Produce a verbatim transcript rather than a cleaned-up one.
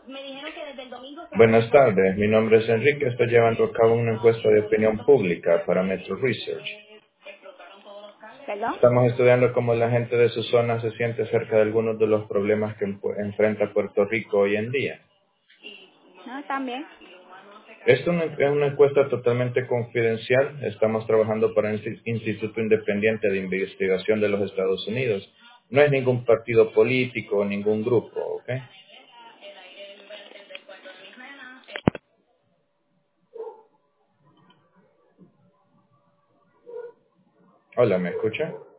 Buenas tardes, mi nombre es Enrique, estoy llevando a cabo una encuesta de opinión pública para Metro Research. ¿Perdón? Estamos estudiando cómo la gente de su zona se siente acerca de algunos de los problemas que empu- enfrenta Puerto Rico hoy en día. No, también. Esto no- es una encuesta totalmente confidencial, estamos trabajando para el Insti- Instituto Independiente de Investigación de los Estados Unidos. No es ningún partido político o ningún grupo, ¿ok? Hola, ¿me escucha?